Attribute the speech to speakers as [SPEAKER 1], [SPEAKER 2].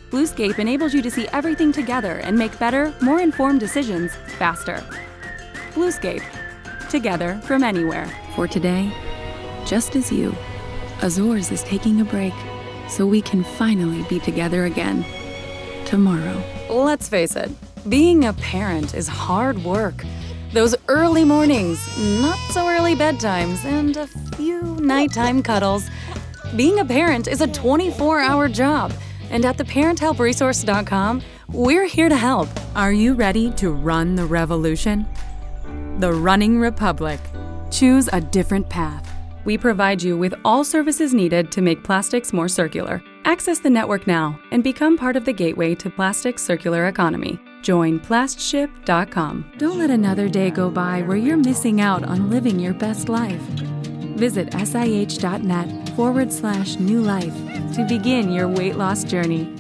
[SPEAKER 1] Bluescape enables you to see everything together and make better, more informed decisions faster. Bluescape. Together from anywhere.
[SPEAKER 2] For today, just as you, Azores is taking a break so we can finally be together again. Tomorrow.
[SPEAKER 1] Let's face it, being a parent is hard work. Those early mornings, not so early bedtimes, and a few nighttime cuddles. Being a parent is a 24-hour job, and at theparenthelpresource.com, we're here to help.
[SPEAKER 3] Are you ready to run the revolution? The Running Republic. Choose a different path. We provide you with all services needed to make plastics more circular. Access the network now and become part of the gateway to plastics circular economy. Join plastship.com.
[SPEAKER 2] Don't let another day go by where you're missing out on living your best life. Visit sih.net/new life to begin your weight loss journey.